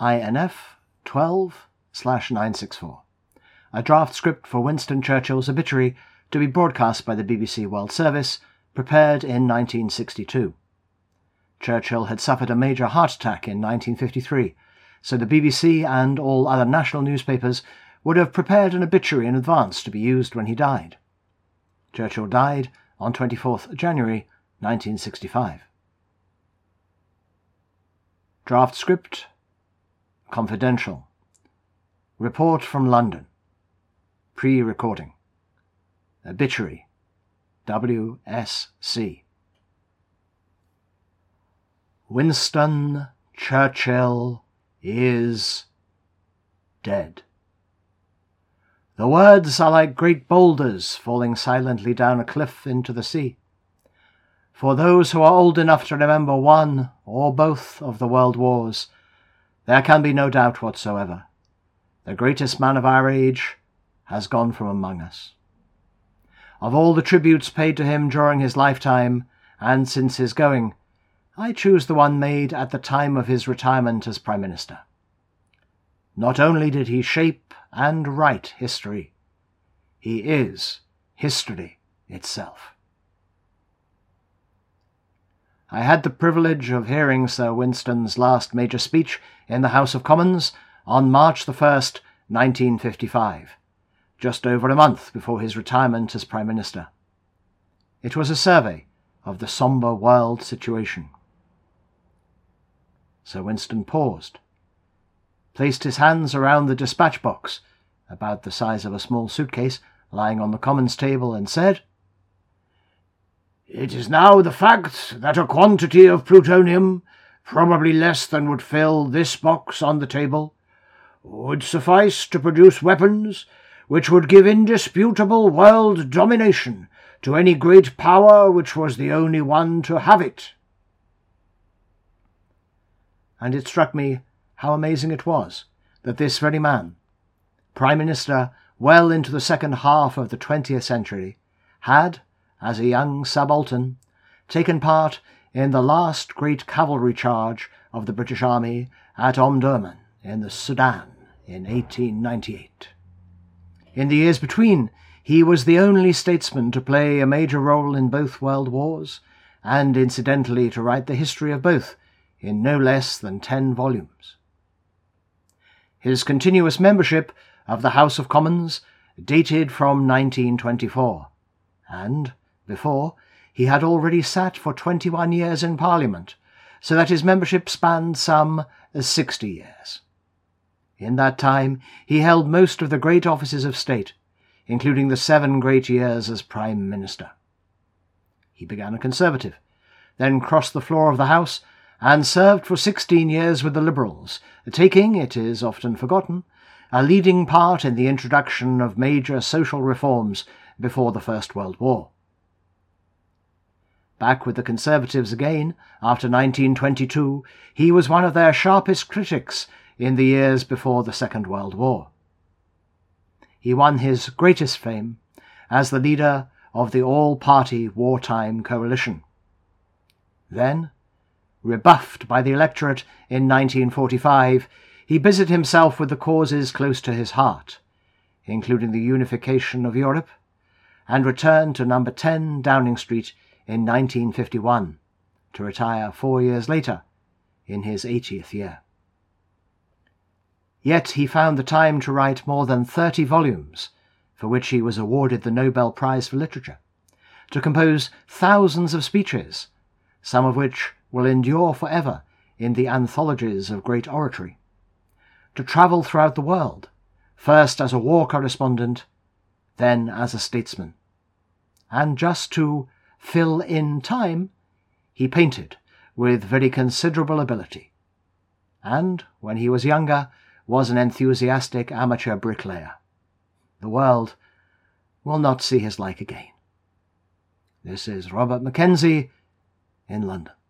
INF 12/964. A draft script for Winston Churchill's obituary to be broadcast by the BBC World Service, prepared in 1962. Churchill had suffered a major heart attack in 1953, so the BBC and all other national newspapers would have prepared an obituary in advance to be used when he died. Churchill died on 24th January 1965. Draft script. Confidential. Report from London. Pre-recording. Obituary. WSC. Winston Churchill is dead. The words are like great boulders falling silently down a cliff into the sea. For those who are old enough to remember one or both of the world wars, there can be no doubt whatsoever. The greatest man of our age has gone from among us. Of all the tributes paid to him during his lifetime and since his going, I choose the one made at the time of his retirement as Prime Minister. Not only did he shape and write history, he is history itself. I had the privilege of hearing Sir Winston's last major speech in the House of Commons on March 1st, 1955, just over a month before his retirement as Prime Minister. It was a survey of the sombre world situation. Sir Winston paused, placed his hands around the dispatch box, about the size of a small suitcase, lying on the Commons table, and said, "It is now the fact that a quantity of plutonium, probably less than would fill this box on the table, would suffice to produce weapons which would give indisputable world domination to any great power which was the only one to have it." And it struck me how amazing it was that this very man, Prime Minister well into the second half of the 20th century, had, as a young subaltern, taken part in the last great cavalry charge of the British Army at Omdurman in the Sudan in 1898. In the years between, he was the only statesman to play a major role in both world wars, and incidentally to write the history of both in no less than 10 volumes. His continuous membership of the House of Commons dated from 1924, and, before, he had already sat for 21 years in Parliament, so that his membership spanned some 60 years. In that time he held most of the great offices of state, including the 7 great years as Prime Minister. He began a Conservative, then crossed the floor of the House, and served for 16 years with the Liberals, taking, it is often forgotten, a leading part in the introduction of major social reforms before the First World War. Back with the Conservatives again, after 1922, he was one of their sharpest critics in the years before the Second World War. He won his greatest fame as the leader of the all-party wartime coalition. Then, rebuffed by the electorate in 1945, he busied himself with the causes close to his heart, including the unification of Europe, and returned to number 10 Downing Street in 1951, to retire 4 years later, in his 80th year. Yet he found the time to write more than 30 volumes, for which he was awarded the Nobel Prize for Literature, to compose thousands of speeches, some of which will endure forever in the anthologies of great oratory, to travel throughout the world, first as a war correspondent, then as a statesman, and just to fill in time, he painted with very considerable ability, and, when he was younger, was an enthusiastic amateur bricklayer. The world will not see his like again. This is Robert Mackenzie in London.